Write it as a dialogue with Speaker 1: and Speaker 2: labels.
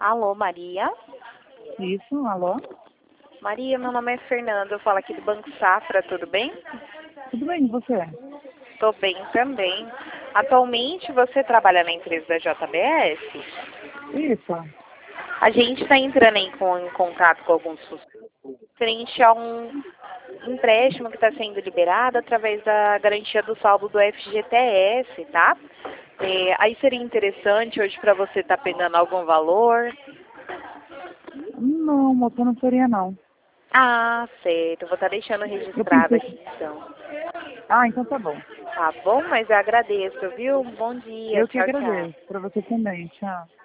Speaker 1: Alô, Maria?
Speaker 2: Isso, alô?
Speaker 1: Maria, meu nome é Fernanda, eu falo aqui do Banco Safra, tudo bem?
Speaker 2: Tudo bem, e você?
Speaker 1: Tô bem também. Atualmente você trabalha na empresa da JBS?
Speaker 2: Isso.
Speaker 1: A gente está entrando em contato com alguns funcionários frente a um empréstimo que está sendo liberado através da garantia do saldo do FGTS, tá? Aí seria interessante hoje para você estar pegando algum valor.
Speaker 2: Não, moça, não seria não.
Speaker 1: Ah, certo. Eu vou estar deixando
Speaker 2: Eu
Speaker 1: registrado
Speaker 2: pensei
Speaker 1: aqui
Speaker 2: que...
Speaker 1: então.
Speaker 2: Ah, então tá bom.
Speaker 1: Tá bom? Mas eu agradeço, viu? Bom dia.
Speaker 2: Eu que
Speaker 1: Tchau, tchau.
Speaker 2: agradeço. Pra você também. Tchau.